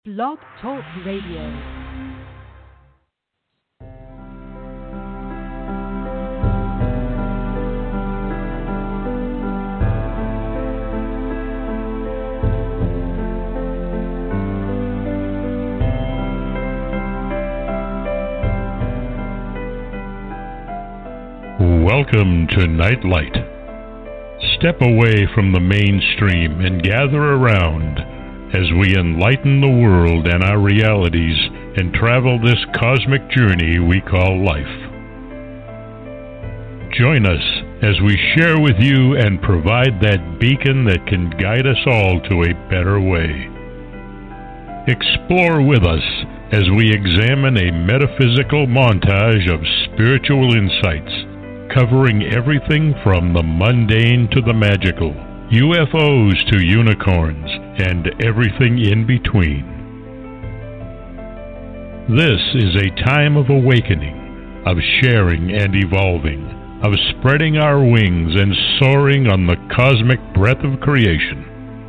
Blog Talk Radio. Welcome to Nightlight. Step away from the mainstream and gather around as we enlighten the world and our realities and travel this cosmic journey we call life. Join us as we share with you and provide that beacon that can guide us all to a better way. Explore with us as we examine a metaphysical montage of spiritual insights, covering everything from the mundane to the magical, UFOs to unicorns, and everything in between. This is a time of awakening, of sharing and evolving, of spreading our wings and soaring on the cosmic breath of creation.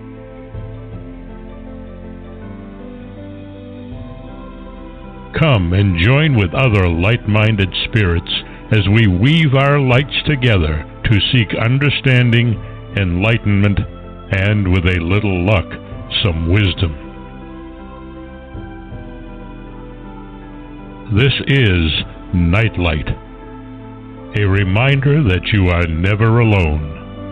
Come and join with other light-minded spirits as we weave our lights together to seek understanding, enlightenment, and with a little luck, some wisdom. This is Nightlight, a reminder that you are never alone.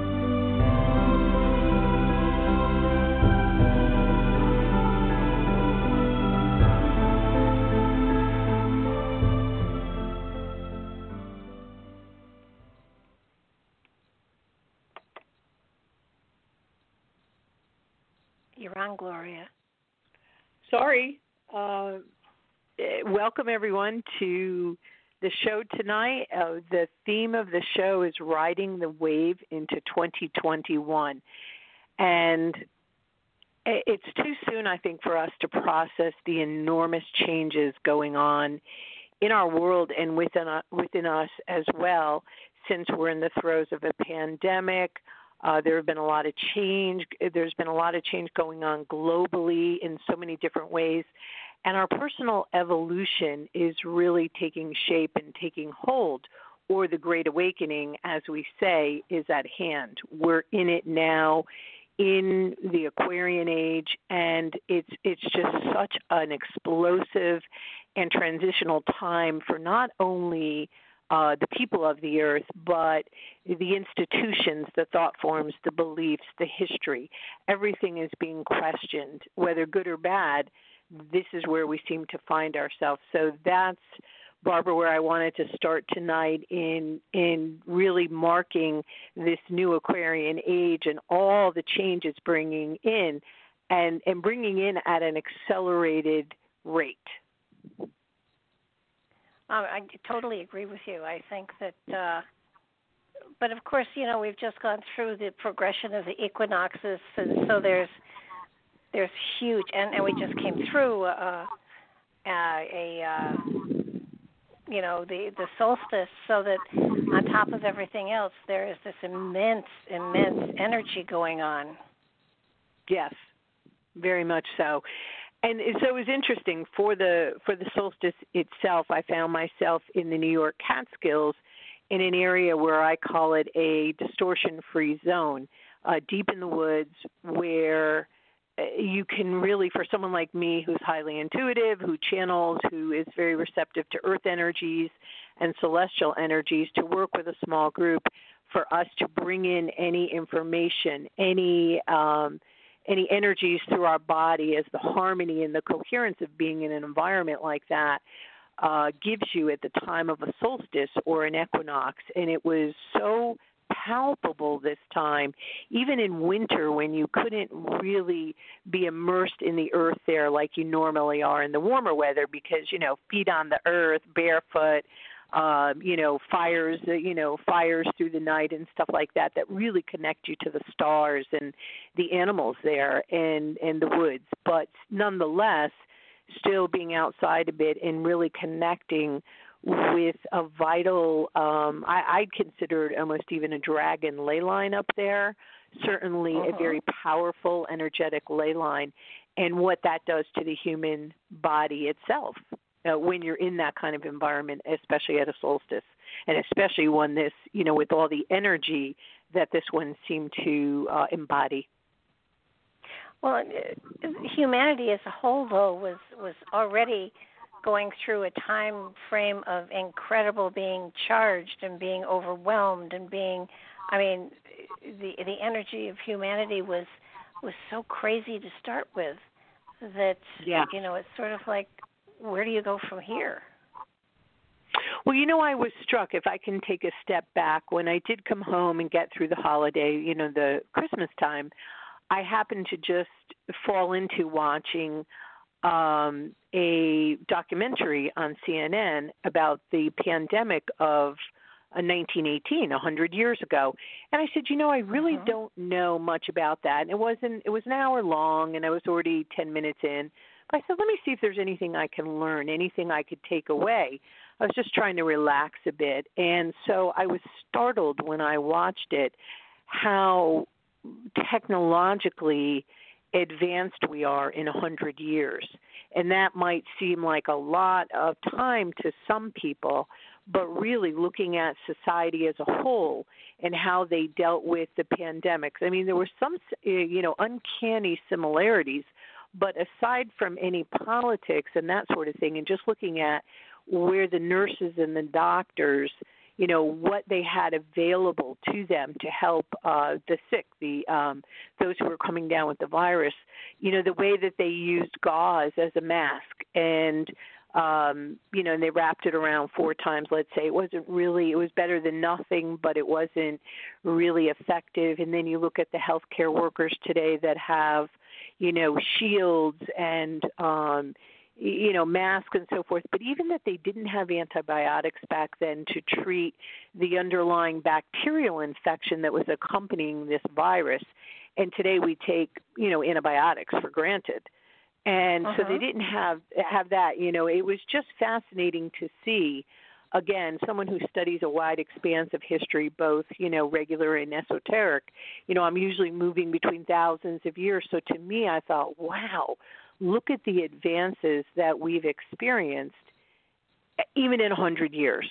You're on, Gloria. Sorry. Welcome, everyone, to the show tonight. The theme of the show is Riding the Wave into 2021. And it's too soon, I think, for us to process the enormous changes going on in our world and within us as well, since we're in the throes of a pandemic. There have been a lot of change. There's been a lot of change going on globally in so many different ways. And our personal evolution is really taking shape and taking hold, or the Great Awakening, as we say, is at hand. We're in it now, in the Aquarian age, and it's just such an explosive and transitional time for not only the people of the earth, but the institutions, the thought forms, the beliefs, the history. Everything is being questioned, whether good or bad. This is where we seem to find ourselves. So that's, Barbara, where I wanted to start tonight in really marking this new Aquarian age and all the changes bringing in and bringing in at an accelerated rate. I totally agree with you. I think that, but of course, we've just gone through the progression of the equinoxes, and so there's huge, and we just came through the solstice, so that on top of everything else, there is this immense energy going on. Yes, very much so. And so it was interesting for the solstice itself. I found myself in the New York Catskills in an area where I call it a distortion-free zone, deep in the woods, where you can really, for someone like me who's highly intuitive, who channels, who is very receptive to earth energies and celestial energies, to work with a small group for us to bring in any information, any energies through our body, as the harmony and the coherence of being in an environment like that gives you at the time of a solstice or an equinox. And it was so palpable this time, even in winter when you couldn't really be immersed in the earth there like you normally are in the warmer weather, because, feet on the earth, barefoot, fires through the night and stuff like that really connect you to the stars and the animals there and the woods. But nonetheless, still being outside a bit and really connecting with a vital, I'd consider it almost even a dragon ley line up there, certainly a very powerful, energetic ley line. and what that does to the human body itself when you're in that kind of environment, especially at a solstice, and especially one this, with all the energy that this one seemed to embody. Well, humanity as a whole, though, was already going through a time frame of incredible being charged and being overwhelmed and being, the energy of humanity was so crazy to start with that, it's sort of like, where do you go from here? Well, I was struck, if I can take a step back, when I did come home and get through the holiday, the Christmas time, I happened to just fall into watching a documentary on CNN about the pandemic of 1918, 100 years ago. And I said, I really don't know much about that. And it was an hour long, and I was already 10 minutes in. But I said, let me see if there's anything I can learn, anything I could take away. I was just trying to relax a bit. And so I was startled when I watched it how technologically advanced we are in 100 years. And that might seem like a lot of time to some people, but really looking at society as a whole and how they dealt with the pandemics. There were some, uncanny similarities, but aside from any politics and that sort of thing, and just looking at where the nurses and the doctors, what they had available to them to help the sick, those who were coming down with the virus, the way that they used gauze as a mask and, and they wrapped it around 4 times, let's say. It was better than nothing, but it wasn't really effective. And then you look at the healthcare workers today that have, shields and, masks and so forth, but even that they didn't have antibiotics back then to treat the underlying bacterial infection that was accompanying this virus. And today we take, antibiotics for granted. And so they didn't have that. It was just fascinating to see, again, someone who studies a wide expanse of history, both, regular and esoteric. I'm usually moving between thousands of years. So to me, I thought, wow, look at the advances that we've experienced even in 100 years.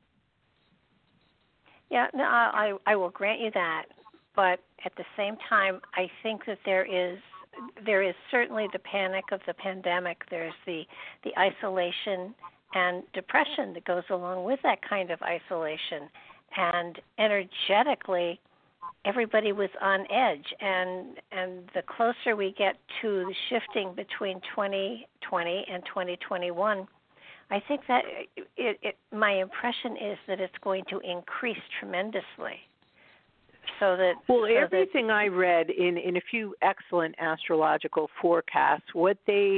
Yeah, no, I will grant you that. But at the same time, I think that there is certainly the panic of the pandemic. There's the isolation and depression that goes along with that kind of isolation. And energetically, everybody was on edge. And the closer we get to the shifting between 2020 and 2021, I think that my impression is that it's going to increase tremendously. Everything I read in a few excellent astrological forecasts, what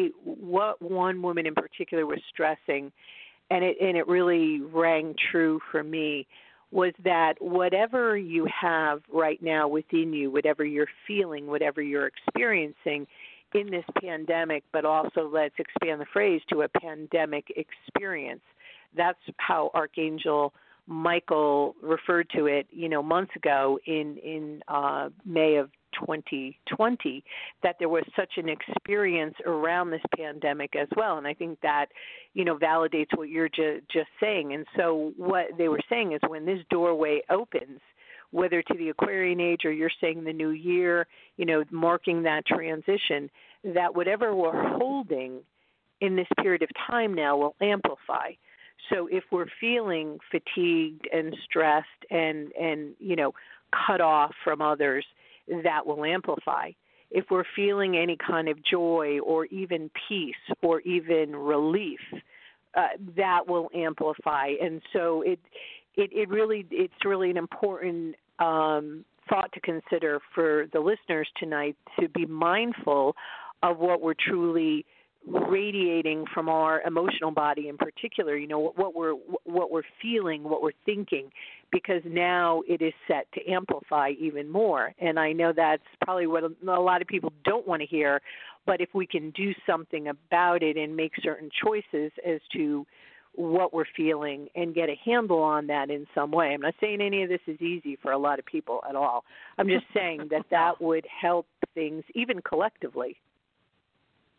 one woman in particular was stressing, and it really rang true for me, was that whatever you have right now within you, whatever you're feeling, whatever you're experiencing in this pandemic, but also let's expand the phrase to a pandemic experience. That's how Archangel Michael referred to it, months ago in May of 2020, that there was such an experience around this pandemic as well. And I think that, validates what you're just saying. And so what they were saying is when this doorway opens, whether to the Aquarian age or you're saying the new year, marking that transition, that whatever we're holding in this period of time now will amplify. So if we're feeling fatigued and stressed and cut off from others, that will amplify. If we're feeling any kind of joy or even peace or even relief, that will amplify. And so it's really an important thought to consider for the listeners tonight, to be mindful of what we're truly radiating from our emotional body in particular, what we're feeling, what we're thinking, because now it is set to amplify even more. And I know that's probably what a lot of people don't want to hear, but if we can do something about it and make certain choices as to what we're feeling and get a handle on that in some way. I'm not saying any of this is easy for a lot of people at all. I'm just saying that would help things even collectively.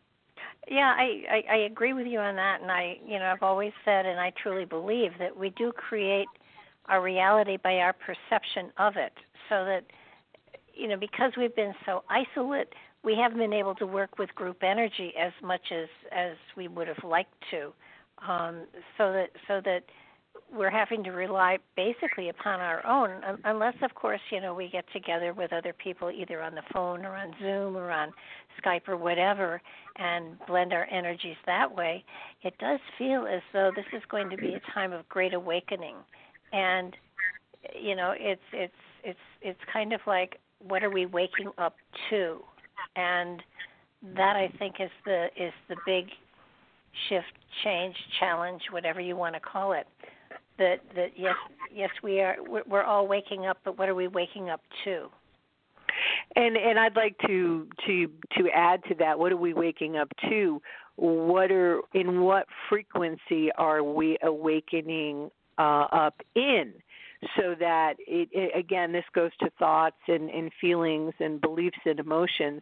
Yeah, I agree with you on that, and I've always said, and I truly believe that we do create our reality by our perception of it. So that, because we've been so isolate, we haven't been able to work with group energy as much as we would have liked to. So that we're having to rely basically upon our own, unless, of course, we get together with other people either on the phone or on Zoom or on Skype or whatever and blend our energies that way. It does feel as though this is going to be a time of great awakening, and it's kind of like, what are we waking up to? And that, I think, is the big shift, change, challenge, whatever you want to call it. That yes, we're all waking up, but what are we waking up to? And I'd like to add to that. What are we waking up to? In what frequency are we awakening up in? So that again, this goes to thoughts and feelings and beliefs and emotions.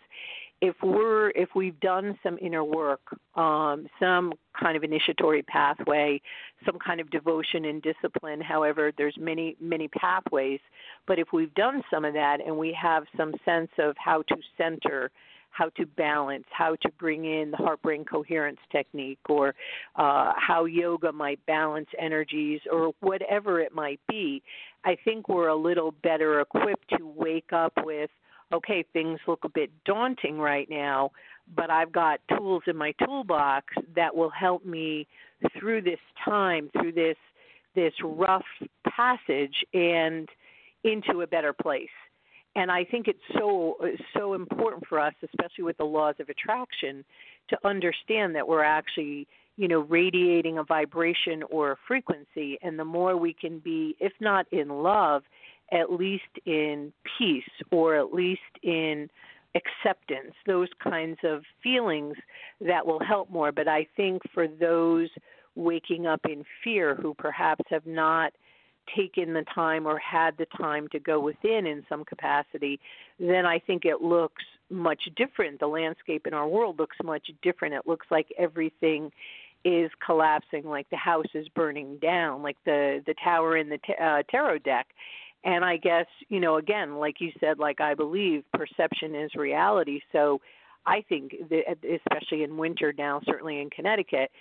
If we've done some inner work, some kind of initiatory pathway, some kind of devotion and discipline, however, there's many pathways, but if we've done some of that and we have some sense of how to center, how to balance, how to bring in the heart-brain coherence technique, or how yoga might balance energies, or whatever it might be, I think we're a little better equipped to wake up with, okay, things look a bit daunting right now, but I've got tools in my toolbox that will help me through this time, through this rough passage, and into a better place. And I think it's so important for us, especially with the laws of attraction, to understand that we're actually, radiating a vibration or a frequency, and the more we can be, if not in love, at least in peace, or at least in acceptance, those kinds of feelings, that will help more. But I think for those waking up in fear, who perhaps have not taken the time or had the time to go within in some capacity, then I think it looks much different. The landscape in our world looks much different. It looks like everything is collapsing, like the house is burning down, like the tower in the tarot deck. And I guess, again, like you said, like I believe, perception is reality. So I think that, especially in winter now, certainly in Connecticut,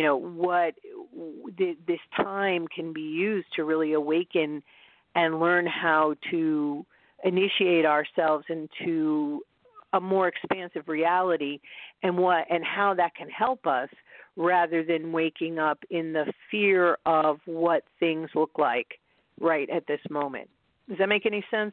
this time can be used to really awaken and learn how to initiate ourselves into a more expansive reality, and how that can help us, rather than waking up in the fear of what things look like right at this moment. Does that make any sense?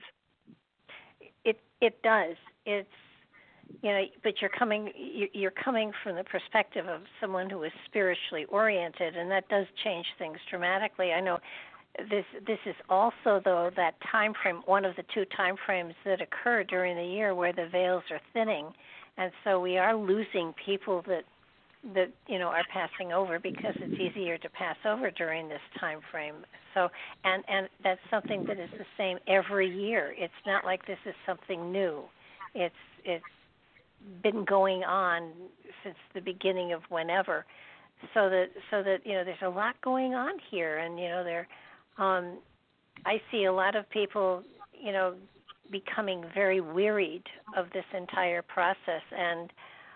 It does. It's but you're coming from the perspective of someone who is spiritually oriented, and that does change things dramatically. I know this is also, though, that time frame, one of the two time frames that occur during the year where the veils are thinning, and so we are losing people that are passing over, because it's easier to pass over during this time frame. So and that's something that is the same every year. It's not like this is something new. It's been going on since the beginning of whenever. So that there's a lot going on here, and I see a lot of people becoming very wearied of this entire process, and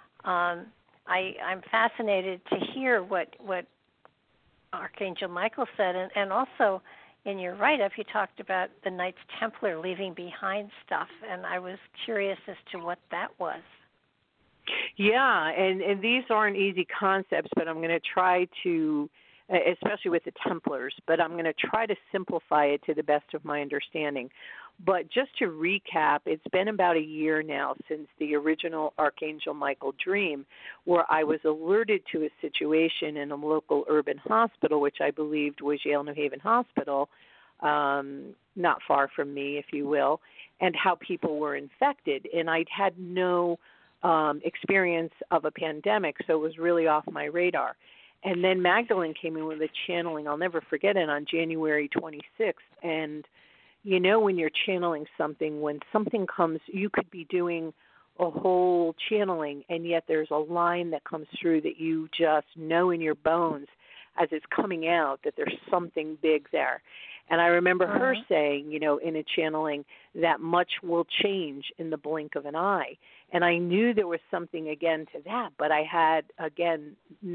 I'm fascinated to hear what Archangel Michael said, and also in your write-up you talked about the Knights Templar leaving behind stuff, and I was curious as to what that was. Yeah, and these aren't easy concepts, but I'm going to try to, especially with the Templars, but I'm going to try to simplify it to the best of my understanding. But just to recap, it's been about a year now since the original Archangel Michael dream, where I was alerted to a situation in a local urban hospital, which I believed was Yale New Haven Hospital, not far from me, if you will, and how people were infected. And I'd had no experience of a pandemic, so it was really off my radar. And then Magdalene came in with a channeling, I'll never forget it, on January 26th, and when you're channeling something, when something comes, you could be doing a whole channeling, and yet there's a line that comes through that you just know in your bones as it's coming out that there's something big there. And I remember her saying, in a channeling, that much will change in the blink of an eye. And I knew there was something, again, to that, but I had, again,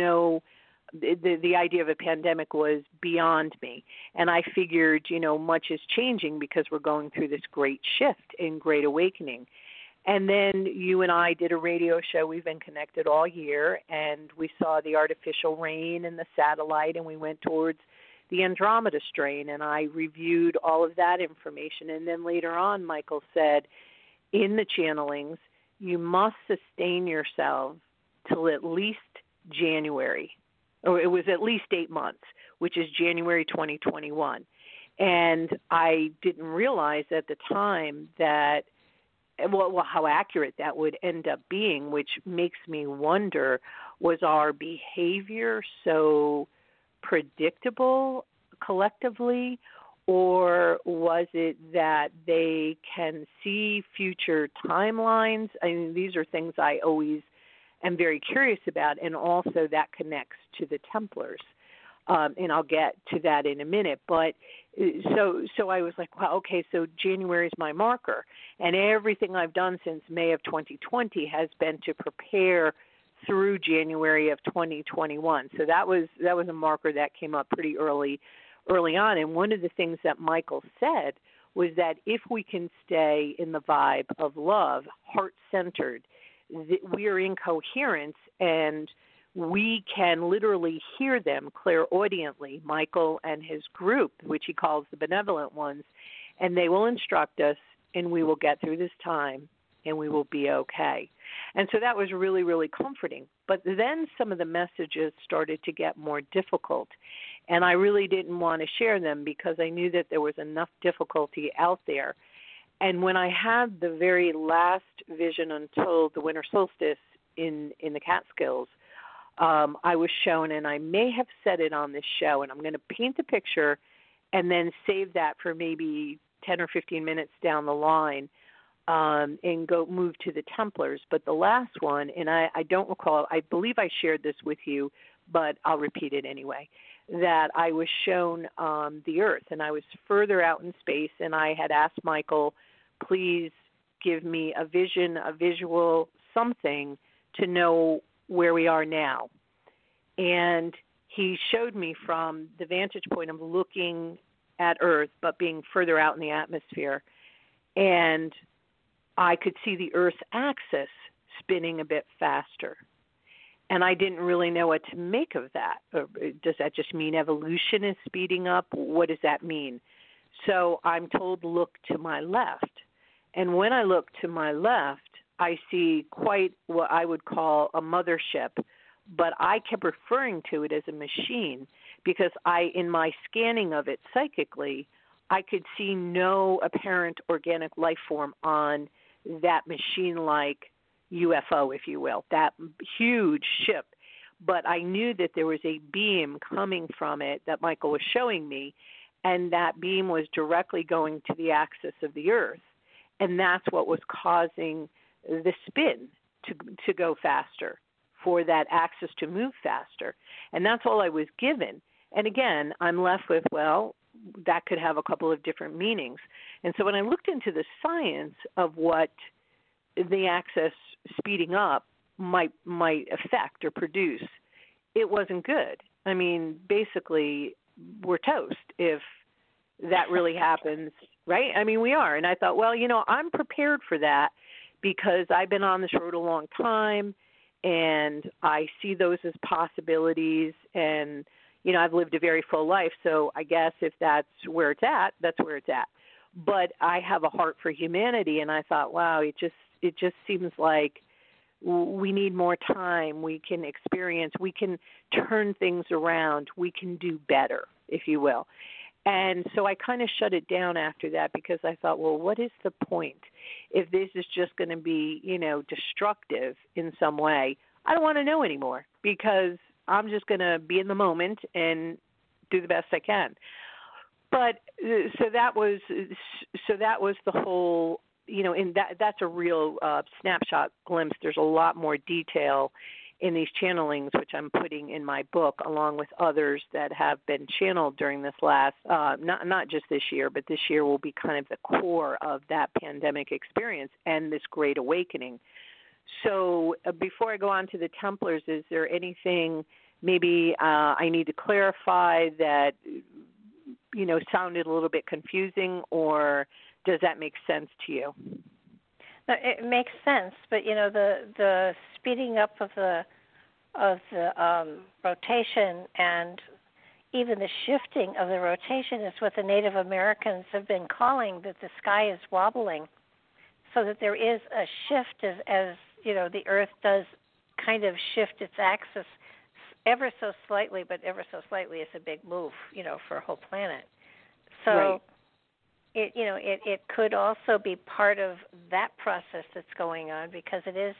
the idea of a pandemic was beyond me. And I figured, much is changing because we're going through this great shift in Great Awakening. And then you and I did a radio show. We've been connected all year, and we saw the artificial rain and the satellite, and we went towards the Andromeda strain, and I reviewed all of that information. And then later on, Michael said, in the channelings, you must sustain yourself till at least January, or it was at least 8 months, which is January 2021. And I didn't realize at the time that, how accurate that would end up being, which makes me wonder, was our behavior so predictable collectively, or was it that they can see future timelines? I mean, these are things I always am very curious about, and also that connects to the Templars. And I'll get to that in a minute. But so I was like, wow, okay, so January is my marker. And everything I've done since May of 2020 has been to prepare through January of 2021. So that was a marker that came up pretty early on. And one of the things that Michael said was that if we can stay in the vibe of love, heart-centered, we are in coherence, and we can literally hear them clairaudiently, Michael and his group, which he calls the benevolent ones, and they will instruct us, and we will get through this time, and we will be okay. And so that was really, really comforting. But then some of the messages started to get more difficult, and I really didn't want to share them because I knew that there was enough difficulty out there. And when I had the very last vision until the winter solstice in the Catskills, I was shown, and I may have said it on this show, and I'm going to paint the picture and then save that for maybe 10 or 15 minutes down the line and move to the Templars. But the last one, and I don't recall, I believe I shared this with you, but I'll repeat it anyway, that I was shown the Earth, and I was further out in space, and I had asked Michael, please give me a vision, a visual, something to know where we are now. And he showed me from the vantage point of looking at Earth, but being further out in the atmosphere. And I could see the Earth's axis spinning a bit faster. And I didn't really know what to make of that. Does that just mean evolution is speeding up? What does that mean? So I'm told, look to my left. And when I look to my left, I see quite what I would call a mothership, but I kept referring to it as a machine because in my scanning of it psychically, I could see no apparent organic life form on that machine-like UFO, if you will, that huge ship. But I knew that there was a beam coming from it that Michael was showing me, and that beam was directly going to the axis of the Earth. And that's what was causing the spin to go faster, for that axis to move faster. And that's all I was given. And again, I'm left with, well, that could have a couple of different meanings. And so when I looked into the science of what the axis speeding up might affect or produce, it wasn't good. I mean, basically, we're toast if that really happens, right? I mean, we are. And I thought, well, I'm prepared for that because I've been on this road a long time, and I see those as possibilities. And, I've lived a very full life, so I guess if that's where it's at, that's where it's at. But I have a heart for humanity, and I thought, wow, it just seems like we need more time. We can experience, we can turn things around, we can do better, if you will. And so I kind of shut it down after that because I thought, well, what is the point? If this is just going to be, destructive in some way, I don't want to know anymore because I'm just going to be in the moment and do the best I can. But so that was the whole and that's a real snapshot glimpse. There's a lot more detail in these channelings, which I'm putting in my book, along with others that have been channeled during this last, not just this year, but this year will be kind of the core of that pandemic experience and this Great Awakening. So before I go on to the Templars, is there anything maybe I need to clarify that, sounded a little bit confusing, or does that make sense to you? No, it makes sense, but the speeding up of the rotation and even the shifting of the rotation is what the Native Americans have been calling that the sky is wobbling, so that there is a shift as the Earth does kind of shift its axis ever so slightly, but ever so slightly is a big move, for a whole planet. So. Right. It could also be part of that process that's going on, because it is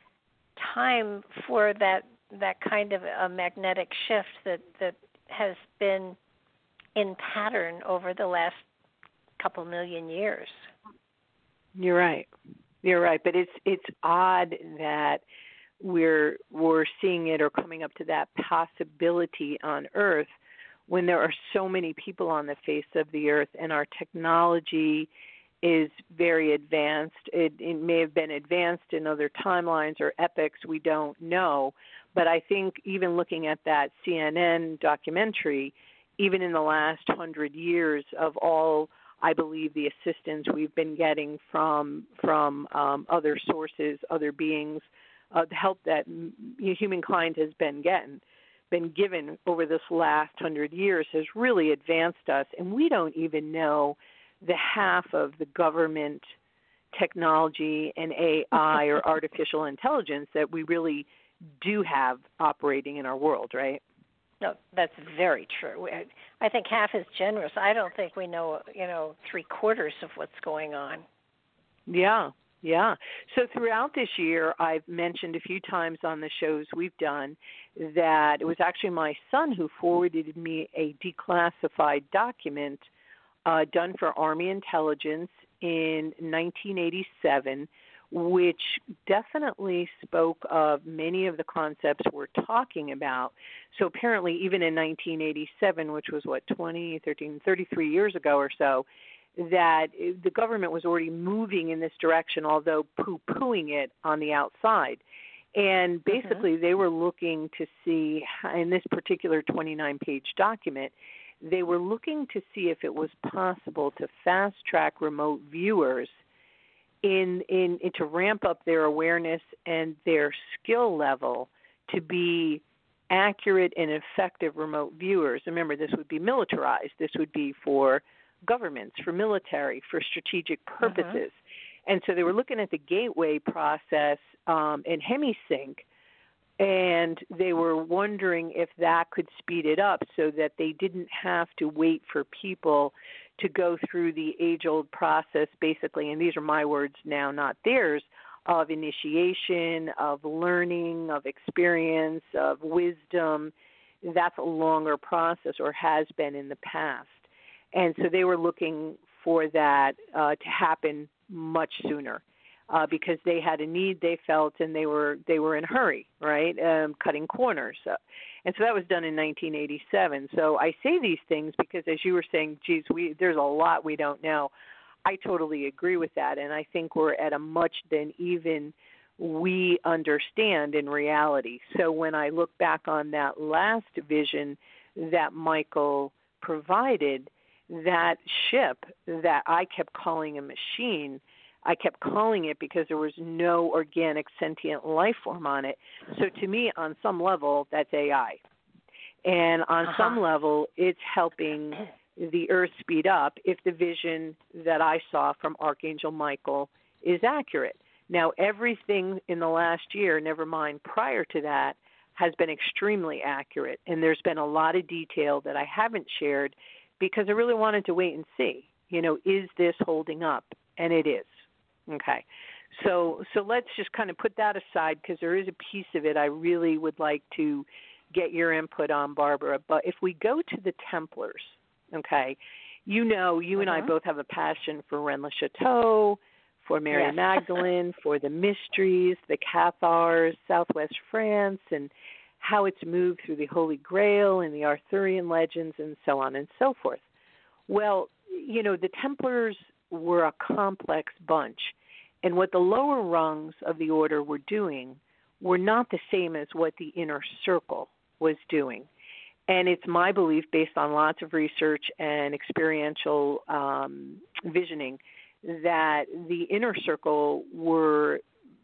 time for that kind of a magnetic shift that has been in pattern over the last couple million years. You're right, but it's odd that we're seeing it or coming up to that possibility on Earth, when there are so many people on the face of the earth and our technology is very advanced. It may have been advanced in other timelines or epochs, we don't know. But I think even looking at that CNN documentary, even in the last 100 years of all, I believe, the assistance we've been getting from other sources, other beings, the help that humankind has been given over this last 100 years has really advanced us, and we don't even know the half of the government technology and AI or artificial intelligence that we really do have operating in our world, right? No, that's very true. I think half is generous. I don't think we know, 3/4 of what's going on. Yeah. So throughout this year, I've mentioned a few times on the shows we've done that it was actually my son who forwarded me a declassified document done for Army intelligence in 1987, which definitely spoke of many of the concepts we're talking about. So apparently even in 1987, which was 33 years ago or so, that the government was already moving in this direction, although poo-pooing it on the outside. And basically they were looking to see, in this particular 29-page document, they were looking to see if it was possible to fast-track remote viewers in to ramp up their awareness and their skill level to be accurate and effective remote viewers. Remember, this would be militarized. This would be for governments, for military, for strategic purposes. And so they were looking at the gateway process in HemiSync, and they were wondering if that could speed it up so that they didn't have to wait for people to go through the age-old process, basically, and these are my words now, not theirs, of initiation, of learning, of experience, of wisdom. That's a longer process, or has been in the past. And so they were looking for that to happen much sooner because they had a need, they felt, and they were in a hurry, right, cutting corners. And so that was done in 1987. So I say these things because, as you were saying, geez, there's a lot we don't know. I totally agree with that, and I think we're at a much than even we understand in reality. So when I look back on that last vision that Michael provided, that ship that I kept calling a machine, I kept calling it because there was no organic sentient life form on it. So to me, on some level, that's AI. And on some level, it's helping the Earth speed up if the vision that I saw from Archangel Michael is accurate. Now, everything in the last year, never mind prior to that, has been extremely accurate. And there's been a lot of detail that I haven't shared because I really wanted to wait and see, is this holding up? And it is. Okay. So let's just kind of put that aside because there is a piece of it I really would like to get your input on, Barbara. But if we go to the Templars, okay, you and I both have a passion for Rennes-le-Chateau, for Mary Yes. Magdalene, for the mysteries, the Cathars, Southwest France, and how it's moved through the Holy Grail and the Arthurian legends and so on and so forth. Well, the Templars were a complex bunch, and what the lower rungs of the order were doing were not the same as what the inner circle was doing. And it's my belief, based on lots of research and experiential visioning, that the inner circle were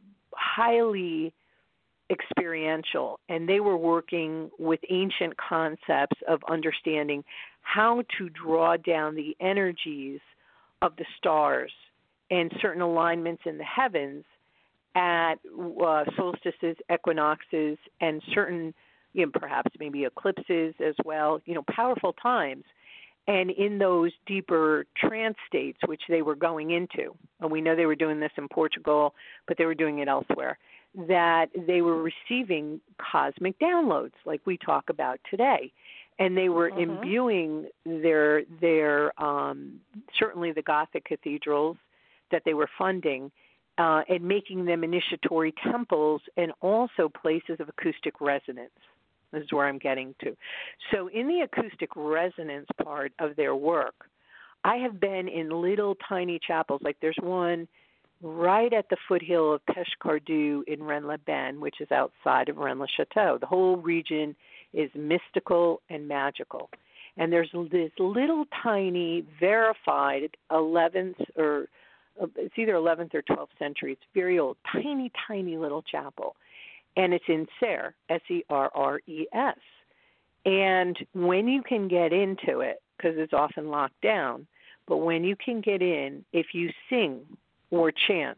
highly experiential, and they were working with ancient concepts of understanding how to draw down the energies of the stars and certain alignments in the heavens at solstices, equinoxes, and certain, perhaps maybe eclipses as well, powerful times. And in those deeper trance states, which they were going into, and we know they were doing this in Portugal, but they were doing it elsewhere, that they were receiving cosmic downloads like we talk about today. And they were imbuing their certainly the Gothic cathedrals that they were funding, and making them initiatory temples and also places of acoustic resonance. This is where I'm getting to. So in the acoustic resonance part of their work, I have been in little tiny chapels. Like there's one right at the foothill of Pêche-Cardue in Rennes-les-Bains, which is outside of Rennes-le-Château. The whole region is mystical and magical. And there's this little tiny verified 11th or it's either 11th or 12th century. It's very old, tiny, tiny little chapel. And it's in Serres, Serres. And when you can get into it, because it's often locked down, but when you can get in, if you sing or chant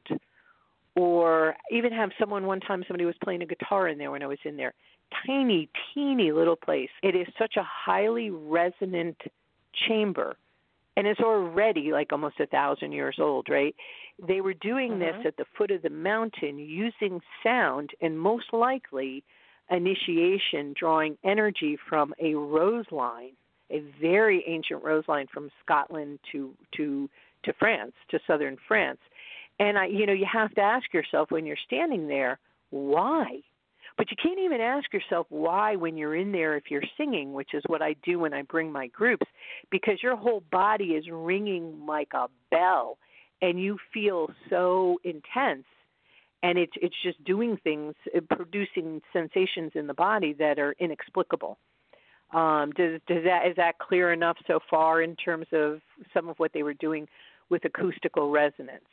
or even have someone, one time somebody was playing a guitar in there when I was in there, tiny, teeny little place. It is such a highly resonant chamber. And it's already like almost 1,000 years old, right? They were doing this at the foot of the mountain using sound and most likely initiation, drawing energy from a rose line, a very ancient rose line from Scotland to France, to southern France. And you have to ask yourself when you're standing there, why? But you can't even ask yourself why when you're in there if you're singing, which is what I do when I bring my groups, because your whole body is ringing like a bell, and you feel so intense, and it's just doing things, producing sensations in the body that are inexplicable. Is that clear enough so far in terms of some of what they were doing with acoustical resonance?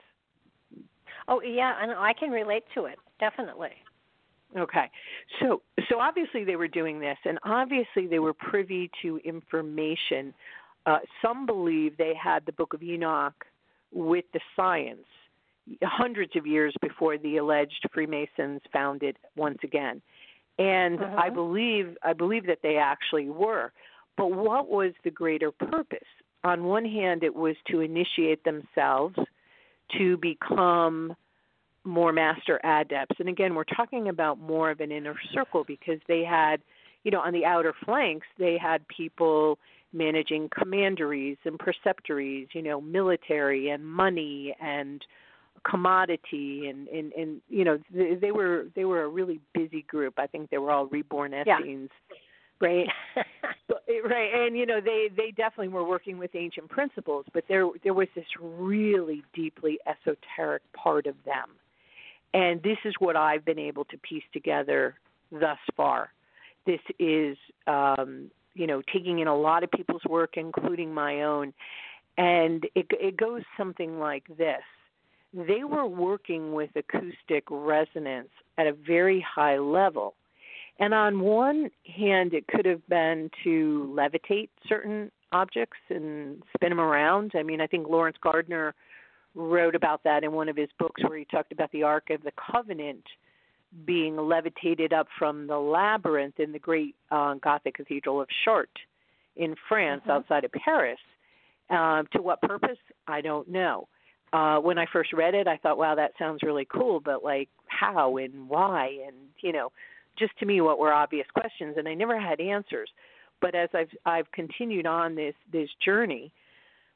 Oh yeah, and I can relate to it definitely. Okay. So obviously they were doing this, and obviously they were privy to information. Some believe they had the Book of Enoch with the science hundreds of years before the alleged Freemasons found it once again. And I believe that they actually were. But what was the greater purpose? On one hand, it was to initiate themselves to become more master adepts. And again, we're talking about more of an inner circle because they had, on the outer flanks, they had people managing commanderies and preceptories, military and money and commodity and they were a really busy group. I think they were all reborn Essenes. Yeah. Right. Right. And they definitely were working with ancient principles, but there was this really deeply esoteric part of them. And this is what I've been able to piece together thus far. This is, taking in a lot of people's work, including my own. And it goes something like this. They were working with acoustic resonance at a very high level. And on one hand, it could have been to levitate certain objects and spin them around. I mean, I think Lawrence Gardner wrote about that in one of his books where he talked about the Ark of the Covenant being levitated up from the labyrinth in the great Gothic Cathedral of Chartres in France outside of Paris. To what purpose? I don't know. When I first read it, I thought, wow, that sounds really cool, but like how and why? And, just to me what were obvious questions, and I never had answers. But as I've continued on this journey,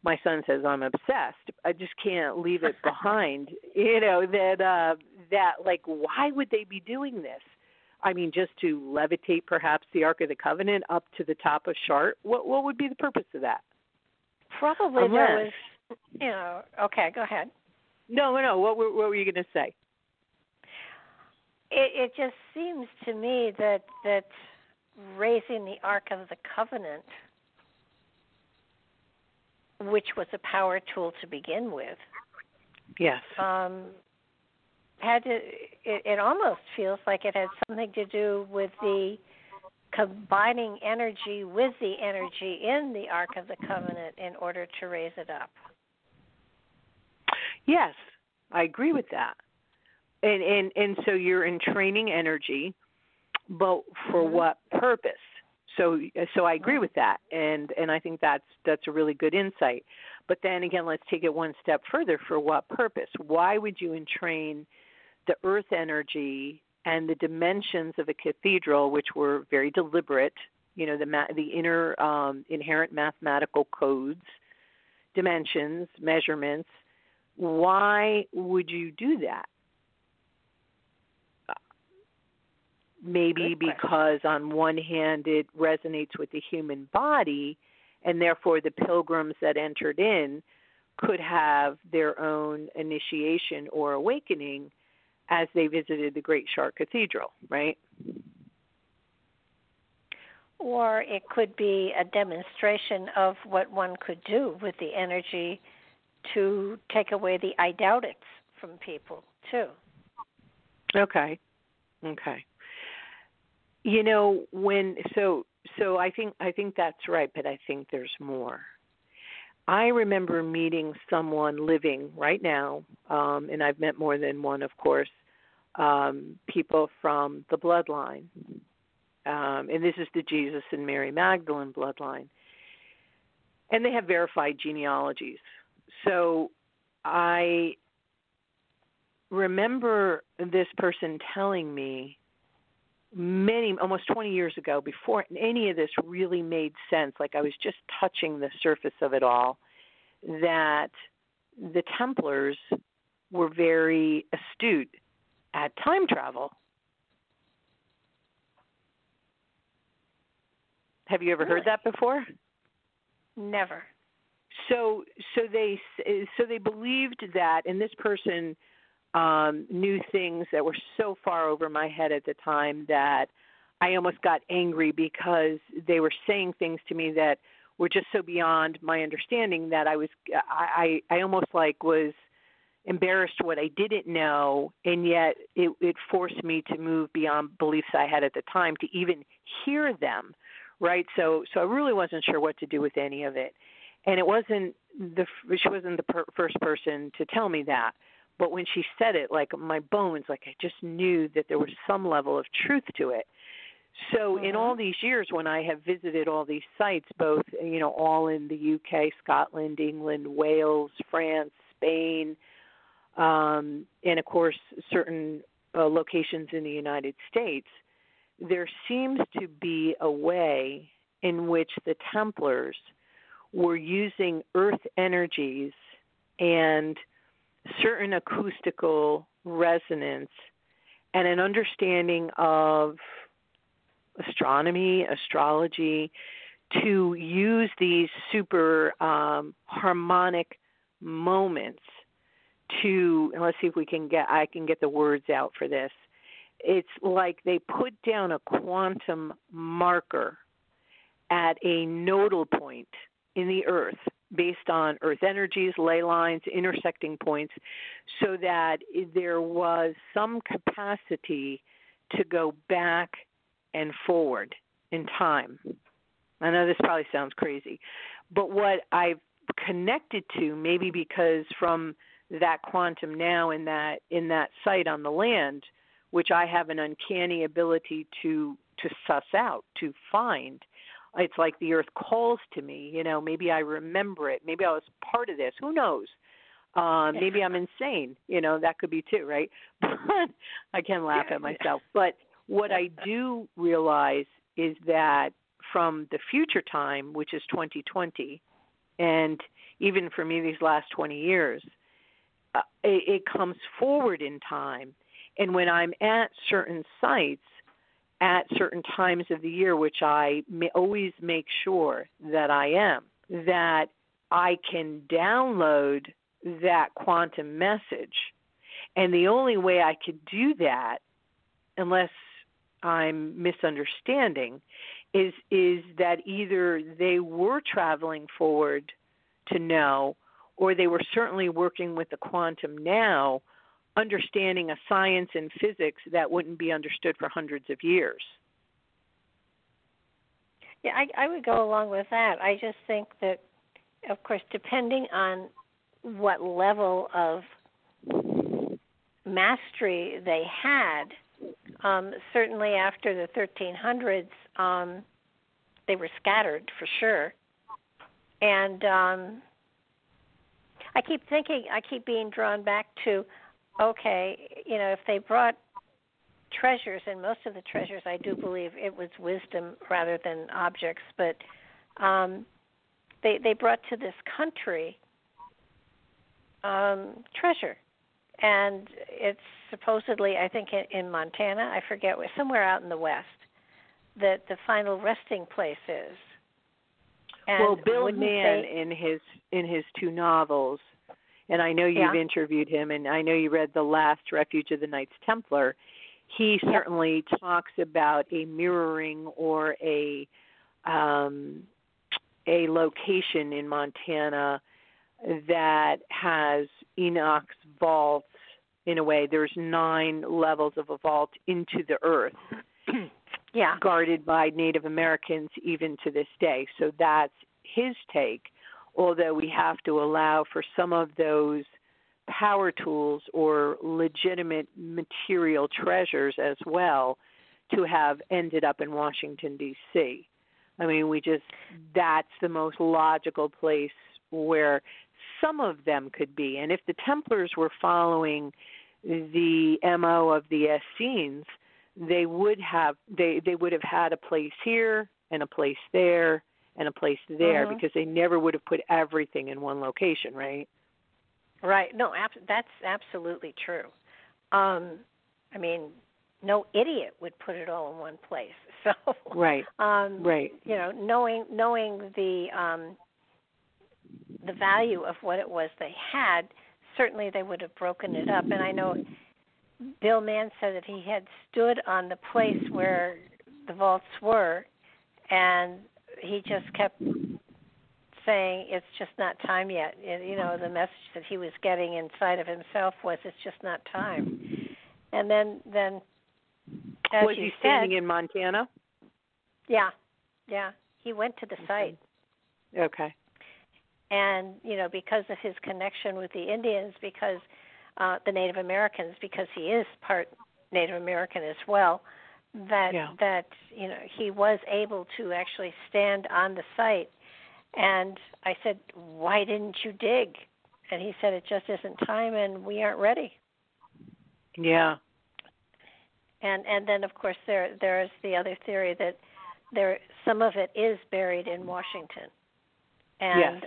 my son says I'm obsessed. I just can't leave it behind. That like, why would they be doing this? I mean, just to levitate perhaps the Ark of the Covenant up to the top of Chartres? What would be the purpose of that? Probably there was, okay, go ahead. No. What were you going to say? It just seems to me that raising the Ark of the Covenant, which was a power tool to begin with, yes, it almost feels like it had something to do with the combining energy with the energy in the Ark of the Covenant in order to raise it up. Yes, I agree with that. And so you're entraining energy, but for what purpose? So I agree with that, and I think that's a really good insight. But then again, let's take it one step further. For what purpose? Why would you entrain the earth energy and the dimensions of a cathedral, which were very deliberate? The inner inherent mathematical codes, dimensions, measurements. Why would you do that? Maybe because on one hand it resonates with the human body, and therefore the pilgrims that entered in could have their own initiation or awakening as they visited the Great Chartres Cathedral, right? Or it could be a demonstration of what one could do with the energy to take away the I doubt it's from people too. Okay. So I think that's right, but I think there's more. I remember meeting someone living right now, and I've met more than one, of course, people from the bloodline. And this is the Jesus and Mary Magdalene bloodline. And they have verified genealogies. So I remember this person telling me almost 20 years ago, before any of this really made sense, like I was just touching the surface of it all, that the Templars were very astute at time travel. Have you ever heard that before? Never. So they believed that, and this person knew things that were so far over my head at the time that I almost got angry because they were saying things to me that were just so beyond my understanding that I almost like was embarrassed what I didn't know, and yet it forced me to move beyond beliefs I had at the time to even hear them, right? So I really wasn't sure what to do with any of it, and she wasn't the first person to tell me that. But when she said it, like my bones, like I just knew that there was some level of truth to it. So in all these years when I have visited all these sites, both, all in the UK, Scotland, England, Wales, France, Spain, and of course certain locations in the United States, there seems to be a way in which the Templars were using earth energies and certain acoustical resonance and an understanding of astronomy, astrology, to use these super harmonic moments to, and let's see if I can get the words out for this. It's like they put down a quantum marker at a nodal point in the earth based on earth energies, ley lines, intersecting points, so that there was some capacity to go back and forward in time. I know this probably sounds crazy, but what I've connected to, maybe because from that quantum now in that site on the land, which I have an uncanny ability to suss out, to find, it's like the earth calls to me, maybe I remember it. Maybe I was part of this. Who knows? Maybe I'm insane. That could be too, right? But I can laugh at myself. But what I do realize is that from the future time, which is 2020, And even for me, these last 20 years, it comes forward in time. And when I'm at certain sites at certain times of the year, which I always make sure that I am, that I can download that quantum message. And the only way I could do that, unless I'm misunderstanding, is that either they were traveling forward to know, or they were certainly working with the quantum now, understanding a science and physics that wouldn't be understood for hundreds of years. Yeah, I would go along with that. I just think that, of course, depending on what level of mastery they had, certainly after the 1300s, they were scattered for sure. And I keep being drawn back to, okay, if they brought treasures, and most of the treasures I do believe it was wisdom rather than objects, but they brought to this country treasure. And it's supposedly, I think, in Montana, I forget where, somewhere out in the West, that the final resting place is. And well, Bill Mann in his two novels, and I know you've interviewed him, and I know you read The Last Refuge of the Knights Templar. He certainly talks about a mirroring or a location in Montana that has Enoch's vaults. In a way, there's 9 levels of a vault into the earth, guarded by Native Americans even to this day. So that's his take, although we have to allow for some of those power tools or legitimate material treasures as well to have ended up in Washington, D.C. I mean, that's the most logical place where some of them could be. And if the Templars were following the MO of the Essenes, they would have had a place here and a place there and a place there, because they never would have put everything in one location, right? Right. No, that's absolutely true. I mean, no idiot would put it all in one place. So right. Knowing the value of what it was they had, certainly they would have broken it up. And I know Bill Mann said that he had stood on the place where the vaults were, and he just kept saying, it's just not time yet. The message that he was getting inside of himself was, it's just not time. And then as was he standing in Montana? Yeah. He went to the site. Okay. And, because of his connection with the Indians, because the Native Americans, because he is part Native American as well, that he was able to actually stand on the site. And I said, why didn't you dig? And he said, it just isn't time and we aren't ready. Yeah. And then, of course, there's the other theory that some of it is buried in Washington. And,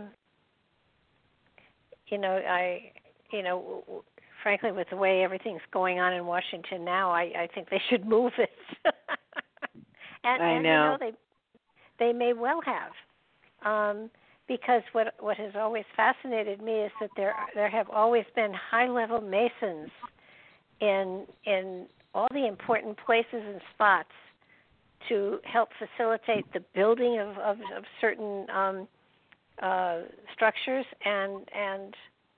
frankly, with the way everything's going on in Washington now, I think they should move it. I know. They may well have. Because what has always fascinated me is that there have always been high-level Masons in all the important places and spots to help facilitate the building of certain structures, and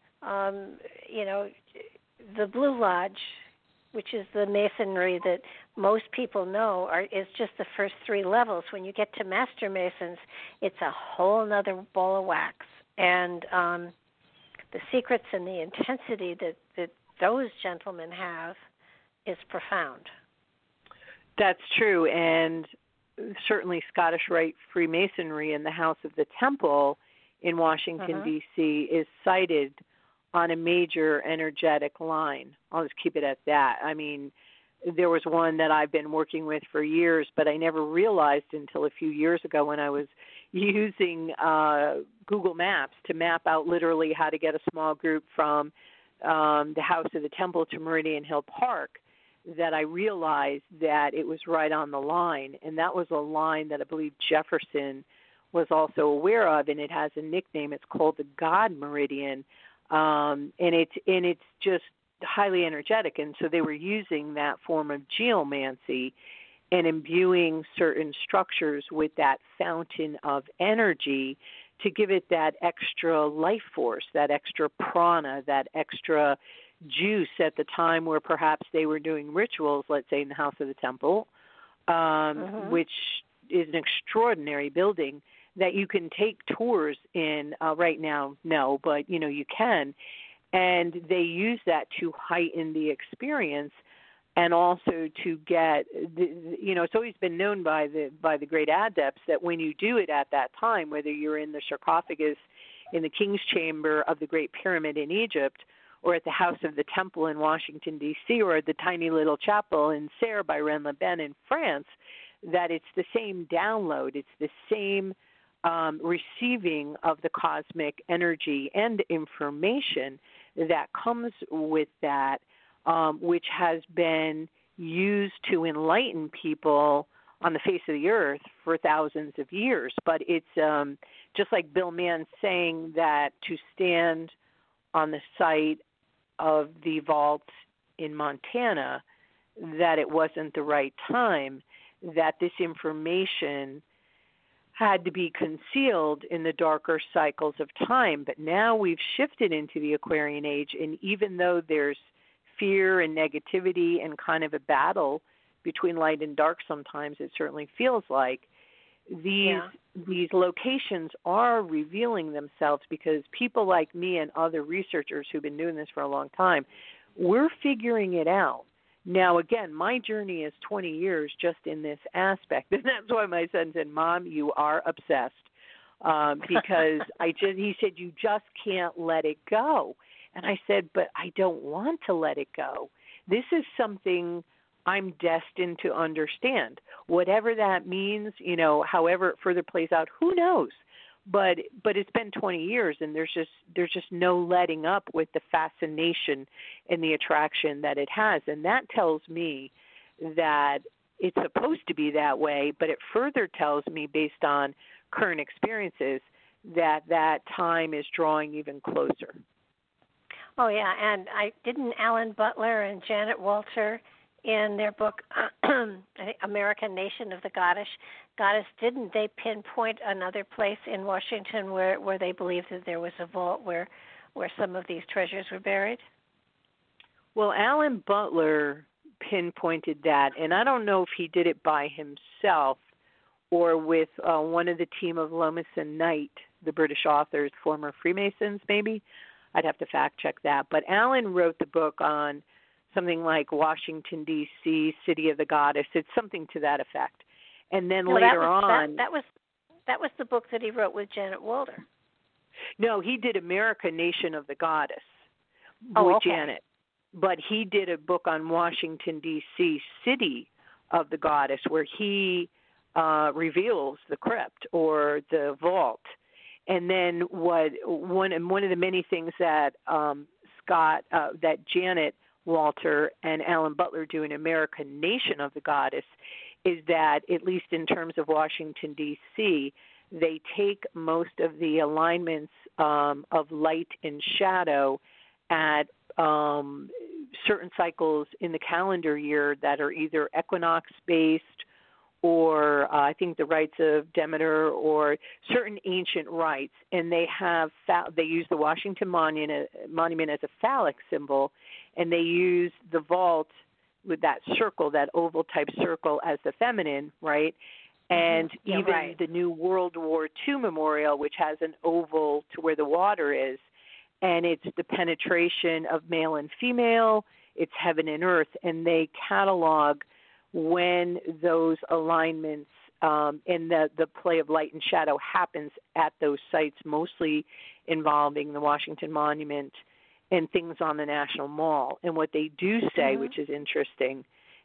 the Blue Lodge, which is the masonry that most people know, is just the first 3 levels. When you get to Master Masons, it's a whole other ball of wax. And the secrets and the intensity that those gentlemen have is profound. That's true, and certainly Scottish Rite Freemasonry in the House of the Temple in Washington, D.C. is cited on a major energetic line. I'll just keep it at that. I mean, there was one that I've been working with for years, but I never realized until a few years ago when I was using Google Maps to map out literally how to get a small group from the House of the Temple to Meridian Hill Park, that I realized that it was right on the line. And that was a line that I believe Jefferson was also aware of, and it has a nickname. It's called the God Meridian, and it's just highly energetic. And so they were using that form of geomancy and imbuing certain structures with that fountain of energy to give it that extra life force, that extra prana, that extra juice at the time where perhaps they were doing rituals, let's say in the House of the Temple, which is an extraordinary building that you can take tours in right now. No, but you can. And they use that to heighten the experience, and also to get, it's always been known by the great adepts that when you do it at that time, whether you're in the sarcophagus in the King's Chamber of the Great Pyramid in Egypt, or at the House of the Temple in Washington, D.C., or at the tiny little chapel in Serres by Rennes-les-Bains in France, that it's the same download, it's the same receiving of the cosmic energy and information that comes with that, which has been used to enlighten people on the face of the earth for thousands of years. But it's just like Bill Mann saying that to stand on the site of the vault in Montana, that it wasn't the right time, that this information had to be concealed in the darker cycles of time. But now we've shifted into the Aquarian age, and even though there's fear and negativity and kind of a battle between light and dark sometimes, it certainly feels like, these locations are revealing themselves because people like me and other researchers who've been doing this for a long time, we're figuring it out. Now, again, my journey is 20 years just in this aspect, and that's why my son said, "Mom, you are obsessed," because he said, "You just can't let it go." And I said, "But I don't want to let it go. This is something I'm destined to understand. Whatever that means, however it further plays out, who knows? But it's been 20 years, and there's just no letting up with the fascination and the attraction that it has. And that tells me that it's supposed to be that way, but it further tells me, based on current experiences, that time is drawing even closer." Oh, yeah, and didn't Alan Butler and Janet Walter, in their book, American Nation of the Goddess, didn't they pinpoint another place in Washington where they believed that there was a vault where some of these treasures were buried? Well, Alan Butler pinpointed that, and I don't know if he did it by himself or with one of the team of Lomas and Knight, the British authors, former Freemasons maybe. I'd have to fact check that. But Alan wrote the book on something like Washington, D.C., City of the Goddess. It's something to that effect. And then later on... That was the book that he wrote with Janet Walter. No, he did America, Nation of the Goddess with Janet. But he did a book on Washington, D.C., City of the Goddess, where he reveals the crypt or the vault. And then one of the many things that that Janet Walter and Alan Butler do in American Nation of the Goddess is that, at least in terms of Washington, D.C., they take most of the alignments of light and shadow at certain cycles in the calendar year that are either equinox-based or I think the rites of Demeter or certain ancient rites, and they use the Washington Monument as a phallic symbol, and they use the vault with that circle, that oval type circle, as the feminine, right? And the new World War II memorial, which has an oval to where the water is, and it's the penetration of male and female, it's heaven and earth, and they catalog when those alignments and the play of light and shadow happens at those sites, mostly involving the Washington Monument and things on the National Mall. And what they do say, which is interesting,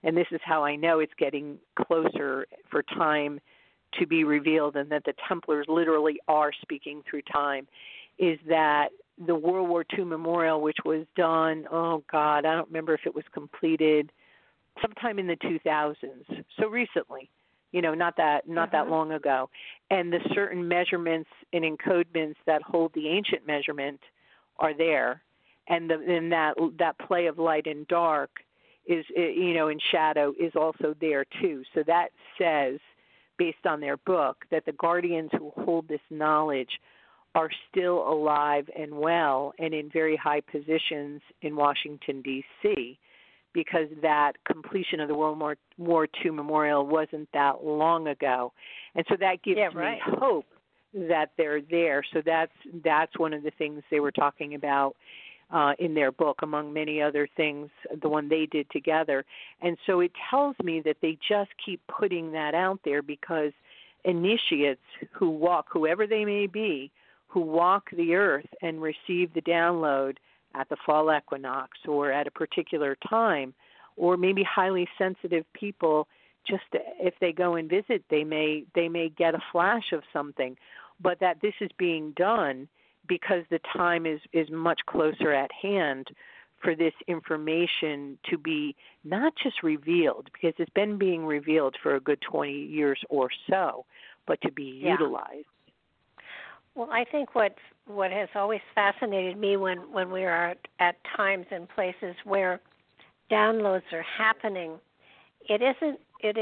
and this is how I know it's getting closer for time to be revealed and that the Templars literally are speaking through time, is that the World War II memorial, which was done, I don't remember if it was completed sometime in the 2000s, so recently, not that long ago, and the certain measurements and encodements that hold the ancient measurement are there, and that play of light and dark is, and shadow is also there too. So that says, based on their book, that the guardians who hold this knowledge are still alive and well and in very high positions in Washington, D.C., because that completion of the World War II memorial wasn't that long ago. And so that gives me hope that they're there. So that's one of the things they were talking about in their book, among many other things, the one they did together. And so it tells me that they just keep putting that out there because initiates who walk, whoever they may be, who walk the earth and receive the download at the fall equinox or at a particular time, or maybe highly sensitive people, just if they go and visit, they may get a flash of something, but that this is being done because the time is much closer at hand for this information to be not just revealed, because it's been being revealed for a good 20 years or so, but to be utilized. Well, I think what has always fascinated me when we are at times and places where downloads are happening, it is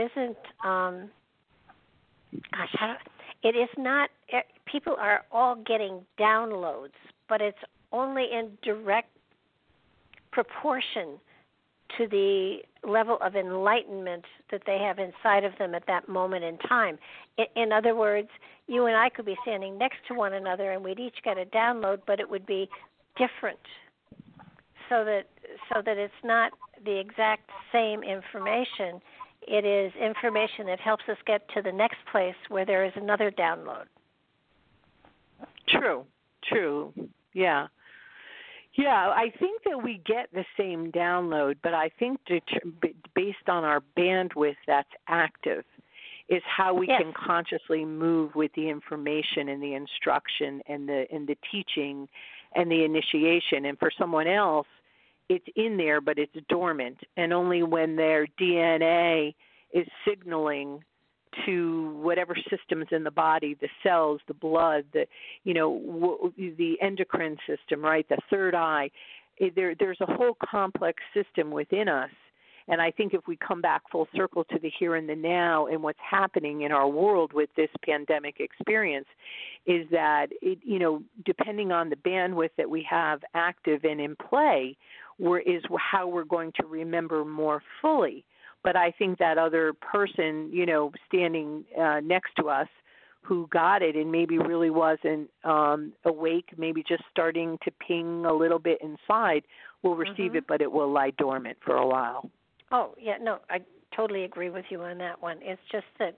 not, people are all getting downloads, but it's only in direct proportion to the level of enlightenment that they have inside of them at that moment in time. In other words, you and I could be standing next to one another and we'd each get a download, but it would be different, so that it's not the exact same information. It is information that helps us get to the next place where there is another download. True. Yeah. Yeah, I think that we get the same download, but I think based on our bandwidth that's active is how we can consciously move with the information and the instruction and the teaching and the initiation. And for someone else, it's in there, but it's dormant. And only when their DNA is signaling to whatever systems in the body, the cells, the blood, the endocrine system, right, the third eye, there's a whole complex system within us. And I think if we come back full circle to the here and the now and what's happening in our world with this pandemic experience, is that, depending on the bandwidth that we have active and in play, is how we're going to remember more fully. But I think that other person, standing next to us who got it and maybe really wasn't awake, maybe just starting to ping a little bit inside, will receive it, but it will lie dormant for a while. Oh, yeah, no, I totally agree with you on that one. It's just that,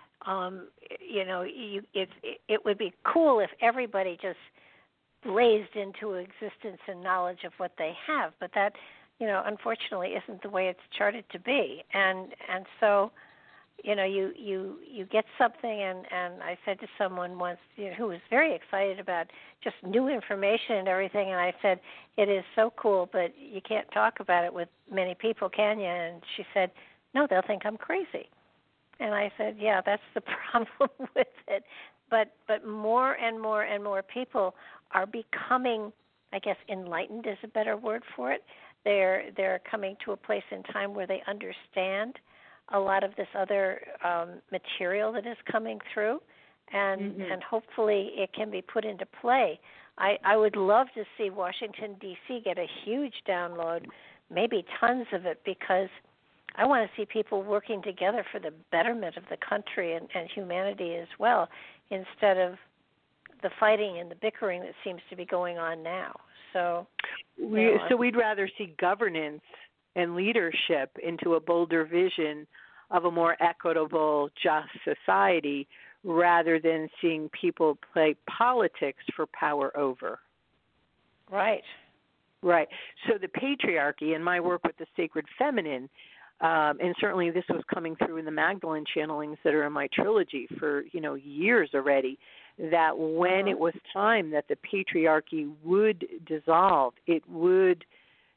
it would be cool if everybody just blazed into existence and knowledge of what they have, but that, unfortunately isn't the way it's charted to be. And so, you get something, and I said to someone once, who was very excited about just new information and everything, and I said, it is so cool, but you can't talk about it with many people, can you? And she said, no, they'll think I'm crazy. And I said, yeah, that's the problem with it. But more and more and more people are becoming, I guess, enlightened is a better word for it. They're coming to a place in time where they understand a lot of this other material that is coming through, and hopefully it can be put into play. I would love to see Washington, D.C. get a huge download, maybe tons of it, because I want to see people working together for the betterment of the country and humanity as well, instead of the fighting and the bickering that seems to be going on now. So we'd rather see governance and leadership into a bolder vision of a more equitable, just society, rather than seeing people play politics for power over. Right. So the patriarchy, in my work with the sacred feminine, and certainly this was coming through in the Magdalene channelings that are in my trilogy for, years already, that when it was time that the patriarchy would dissolve, it would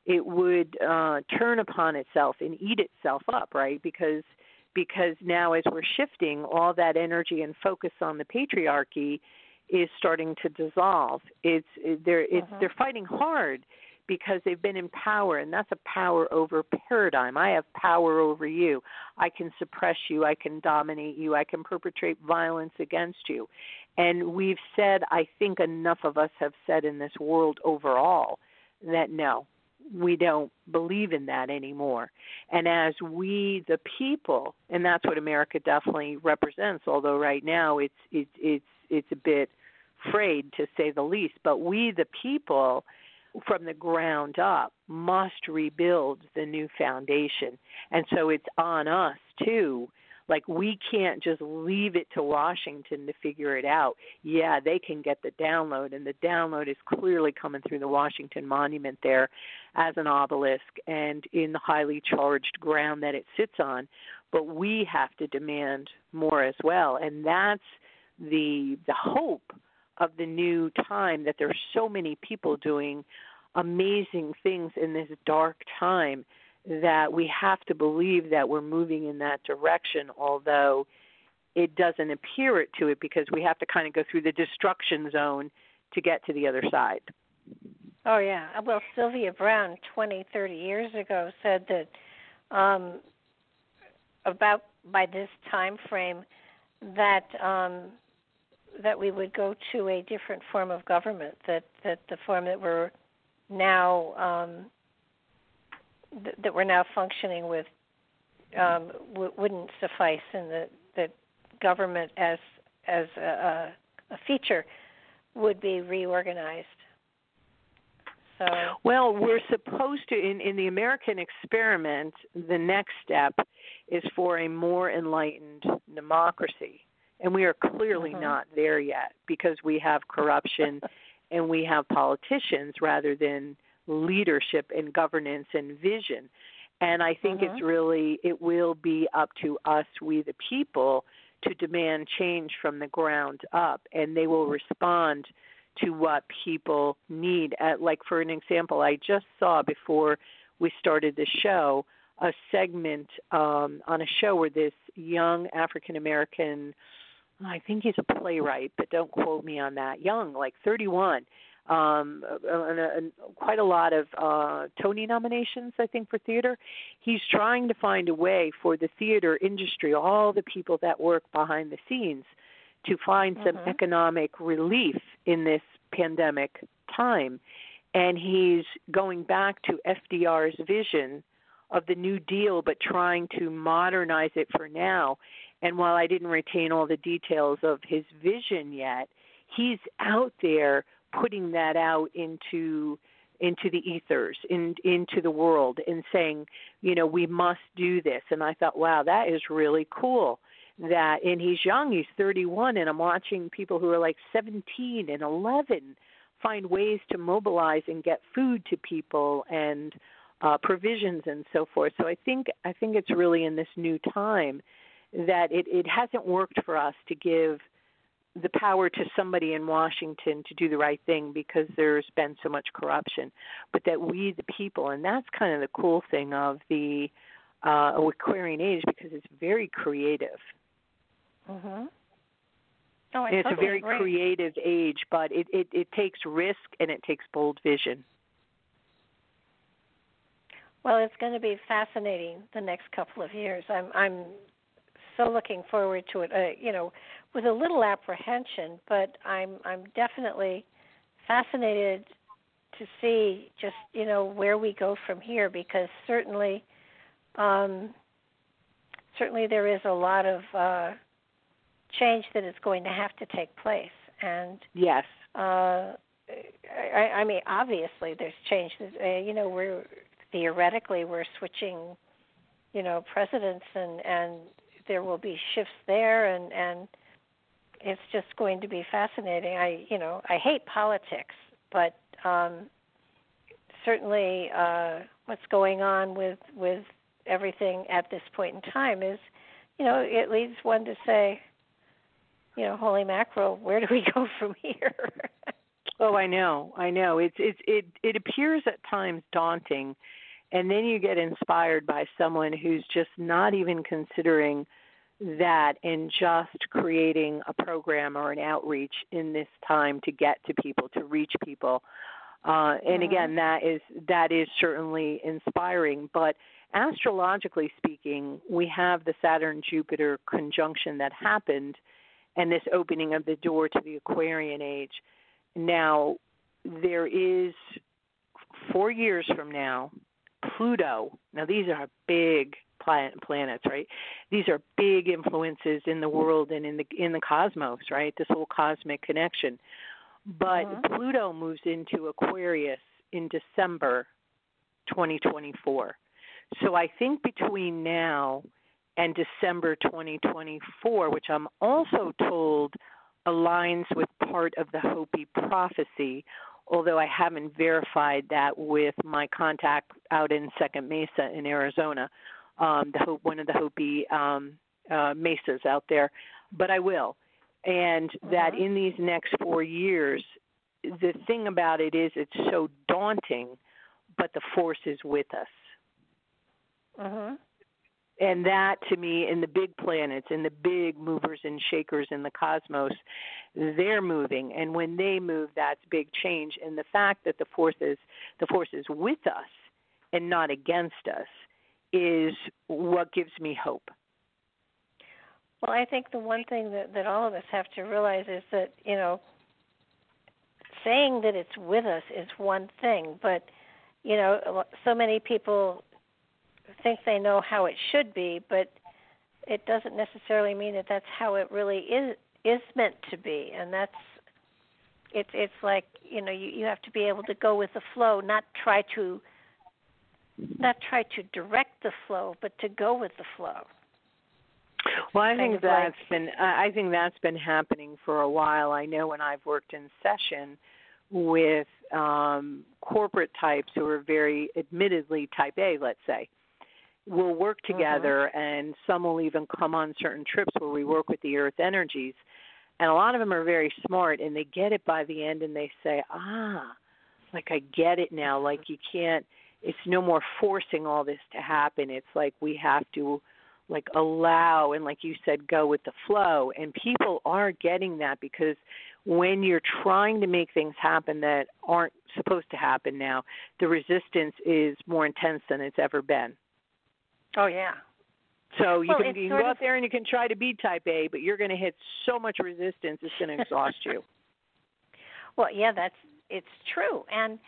turn upon itself and eat itself up, right? Because now as we're shifting, all that energy and focus on the patriarchy is starting to dissolve. They're fighting hard because they've been in power, and that's a power over paradigm. I have power over you. I can suppress you. I can dominate you. I can perpetrate violence against you. And we've said, I think enough of us have said in this world overall that no, we don't believe in that anymore. And as we, the people, and that's what America definitely represents, although right now it's a bit frayed to say the least, but we, the people, from the ground up, must rebuild the new foundation. And so it's on us, too. Like, we can't just leave it to Washington to figure it out. Yeah, they can get the download, and the download is clearly coming through the Washington Monument there as an obelisk and in the highly charged ground that it sits on. But we have to demand more as well, and that's the hope of the new time, that there's so many people doing amazing things in this dark time, that we have to believe that we're moving in that direction, although it doesn't appear it to it, because we have to kind of go through the destruction zone to get to the other side. Oh, yeah. Well, Sylvia Browne 20, 30 years ago said that about by this time frame that that we would go to a different form of government, that the form that we're now that we're now functioning with wouldn't suffice, and that government as a feature would be reorganized. So, well, we're supposed to, in the American experiment, the next step is for a more enlightened democracy. And we are clearly not there yet, because we have corruption and we have politicians rather than leadership and governance and vision. And I think it will be up to us, we the people, to demand change from the ground up, and they will respond to what people need. Like, for an example, I just saw before we started the show a segment on a show where this young African-American, I think he's a playwright, but don't quote me on that, young, like 31, and quite a lot of Tony nominations, I think, for theater. He's trying to find a way for the theater industry, all the people that work behind the scenes, to find some economic relief in this pandemic time. And he's going back to FDR's vision of the New Deal, but trying to modernize it for now. And while I didn't retain all the details of his vision yet, he's out there putting that out into the ethers, into the world, and saying, we must do this. And I thought, wow, that is really cool. And he's young, he's 31, and I'm watching people who are like 17 and 11 find ways to mobilize and get food to people and provisions and so forth. So I think it's really in this new time that it hasn't worked for us to give the power to somebody in Washington to do the right thing, because there's been so much corruption, but that we, the people, and that's kind of the cool thing of the Aquarian age, because it's very creative. Oh, and it's totally a very agree. creative age, but it takes risk and it takes bold vision. Well, it's going to be fascinating the next couple of years. I'm so looking forward to it. With a little apprehension, but I'm definitely fascinated to see just where we go from here, because certainly there is a lot of change that is going to have to take place. And yes, I mean, obviously there's change. We're theoretically switching, presidents, and there will be shifts there, and it's just going to be fascinating. I hate politics, but certainly what's going on with everything at this point in time is, it leads one to say, holy mackerel, where do we go from here? Oh, I know. It appears at times daunting, and then you get inspired by someone who's just not even considering that and just creating a program or an outreach in this time to get to people, to reach people. And again, that is certainly inspiring. But astrologically speaking, we have the Saturn-Jupiter conjunction that happened and this opening of the door to the Aquarian age. Now, there is 4 years from now, Pluto. Now, these are big planets, right? These are big influences in the world and in the cosmos, right? This whole cosmic connection. But Pluto moves into Aquarius in December 2024. So I think between now and December 2024, which I'm also told aligns with part of the Hopi prophecy, although I haven't verified that with my contact out in Second Mesa in Arizona, one of the Hopi mesas out there, but I will. And that in these next 4 years, the thing about it is it's so daunting, but the force is with us. And that, to me, in the big planets, in the big movers and shakers in the cosmos, they're moving. And when they move, that's big change. And the fact that the force is with us and not against us is what gives me hope. Well, I think the one thing that all of us have to realize is that, saying that it's with us is one thing, but, so many people think they know how it should be, but it doesn't necessarily mean that that's how it really is meant to be. And it's like, you have to be able to go with the flow, not try to direct the flow, but to go with the flow. Well, I think that's been happening for a while. I know when I've worked in session with corporate types who are very admittedly type A, let's say, we'll work together, and some will even come on certain trips where we work with the earth energies. And a lot of them are very smart, and they get it by the end, and they say, like, I get it now. Like, you can't, it's no more forcing all this to happen. It's like we have to, like, allow and, like you said, go with the flow. And people are getting that, because when you're trying to make things happen that aren't supposed to happen now, the resistance is more intense than it's ever been. Oh, yeah. So you can go out there and you can try to be type A, but you're going to hit so much resistance, it's going to exhaust you. Well, yeah, it's true. And,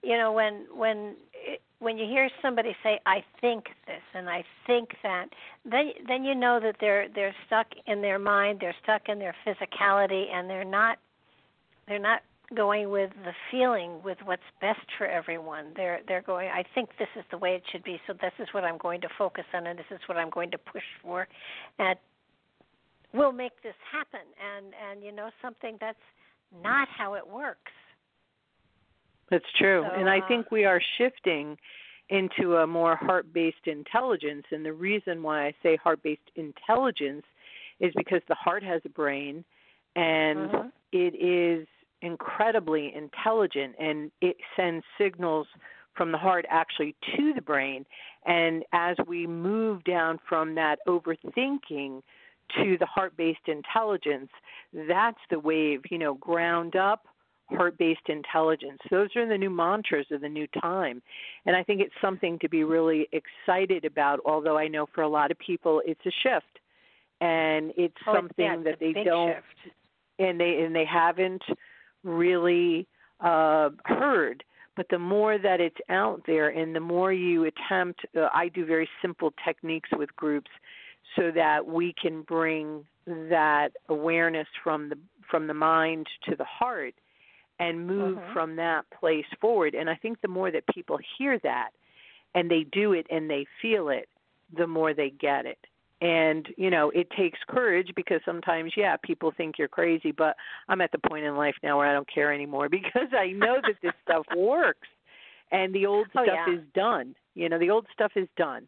when you hear somebody say, I think this and I think that, then you know that they're stuck in their mind, they're stuck in their physicality, and they're not going with the feeling, with what's best for everyone. They're going, I think this is the way it should be, so this is what I'm going to focus on, and this is what I'm going to push for, and we'll make this happen. And something, that's not how it works. That's true. So, and I think we are shifting into a more heart-based intelligence. And the reason why I say heart-based intelligence is because the heart has a brain, and it is incredibly intelligent, and it sends signals from the heart actually to the brain. And as we move down from that overthinking to the heart-based intelligence, that's the wave, ground up, heart-based intelligence. Those are the new mantras of the new time. And I think it's something to be really excited about, although I know for a lot of people it's a shift. And it's something that they don't, shift. and they haven't really heard. But the more that it's out there and the more you attempt, I do very simple techniques with groups so that we can bring that awareness from the mind to the heart and move from that place forward. And I think the more that people hear that and they do it and they feel it, the more they get it. And, it takes courage, because sometimes, people think you're crazy, but I'm at the point in life now where I don't care anymore, because I know that this stuff works and the old stuff is done. The old stuff is done.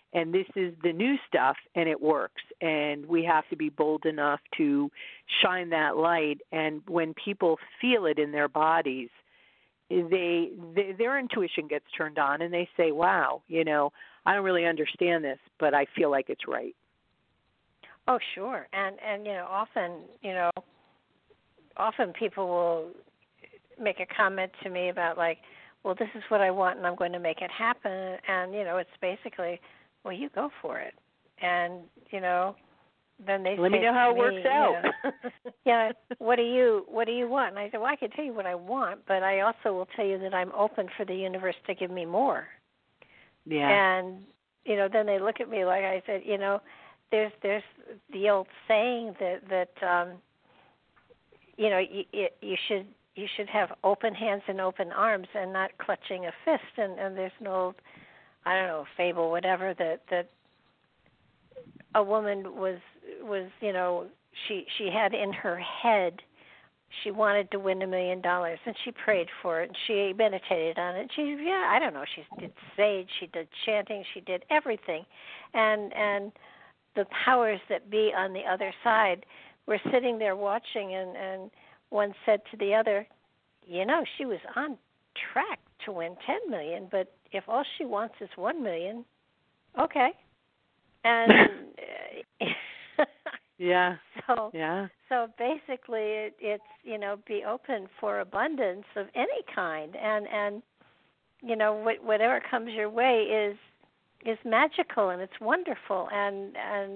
and this is the new stuff, and it works. And we have to be bold enough to shine that light. And when people feel it in their bodies, their intuition gets turned on, and they say, wow, I don't really understand this, but I feel like it's right. Oh, sure. And often people will make a comment to me about, like, well, this is what I want, and I'm going to make it happen. And, it's basically, well, you go for it. And, then they let me know how it works out. Yeah, what do you want? And I said, well, I can tell you what I want, but I also will tell you that I'm open for the universe to give me more. Yeah. And, then they look at me like I said, there's the old saying that you should have open hands and open arms and not clutching a fist. And there's an old, I don't know, fable, whatever, that a woman was she had in her head she wanted to win $1 million, and she prayed for it, and she meditated on it. She she did sage, she did chanting, she did everything, and the powers that be on the other side were sitting there watching, and one said to the other, she was on track to win $10 million, but if all she wants is $1 million, okay. And yeah. So basically, it's be open for abundance of any kind, and whatever comes your way is magical and it's wonderful, and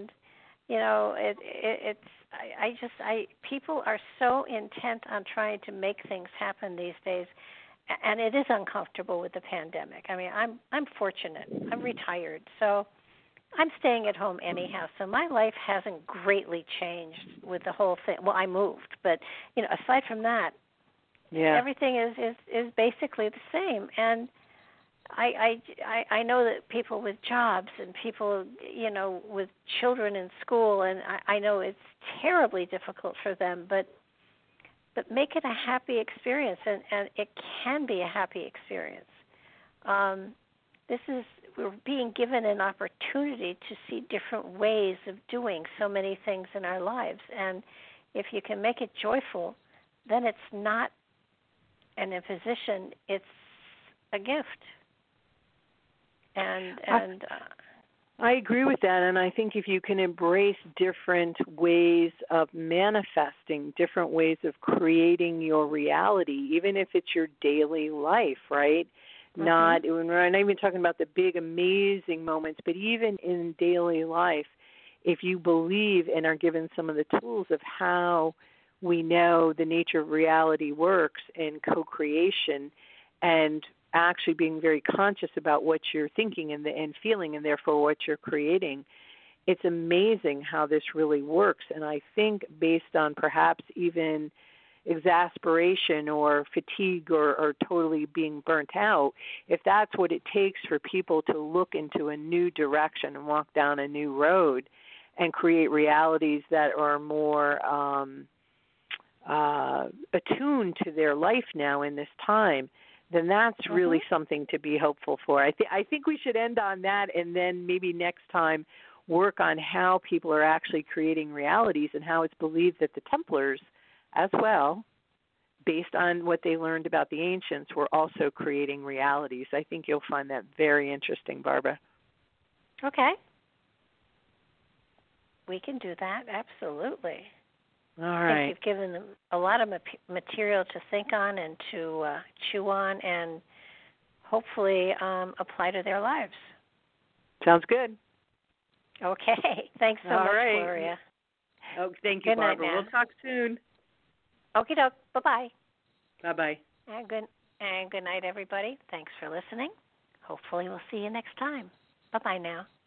people are so intent on trying to make things happen these days, and it is uncomfortable with the pandemic. I mean, I'm fortunate. I'm retired, so I'm staying at home anyhow, so my life hasn't greatly changed with the whole thing. Well, I moved, but aside from that, everything is basically the same. And I know that people with jobs and people with children in school, and I know it's terribly difficult for them, but make it a happy experience, and it can be a happy experience. We're being given an opportunity to see different ways of doing so many things in our lives. And if you can make it joyful, then it's not an imposition, it's a gift. And I agree with that, and I think if you can embrace different ways of manifesting, different ways of creating your reality, even if it's your daily life, right? Mm-hmm. We're not even talking about the big, amazing moments, but even in daily life, if you believe and are given some of the tools of how we know the nature of reality works in co-creation, and actually being very conscious about what you're thinking and feeling, and therefore what you're creating, it's amazing how this really works. And I think based on perhaps even exasperation or fatigue or totally being burnt out, if that's what it takes for people to look into a new direction and walk down a new road and create realities that are more attuned to their life now in this time, then that's really something to be hopeful for. I think we should end on that, and then maybe next time work on how people are actually creating realities and how it's believed that the Templars as well, based on what they learned about the ancients, were also creating realities. I think you'll find that very interesting, Barbara. Okay. We can do that, absolutely. All right. I think you've given them a lot of material to think on and to chew on and hopefully apply to their lives. Sounds good. Okay. Thanks so much, right. Gloria. Oh, thank you, good Barbara. Night, we'll talk soon. Okie doke. Bye-bye. Bye-bye. And good night, everybody. Thanks for listening. Hopefully we'll see you next time. Bye-bye now.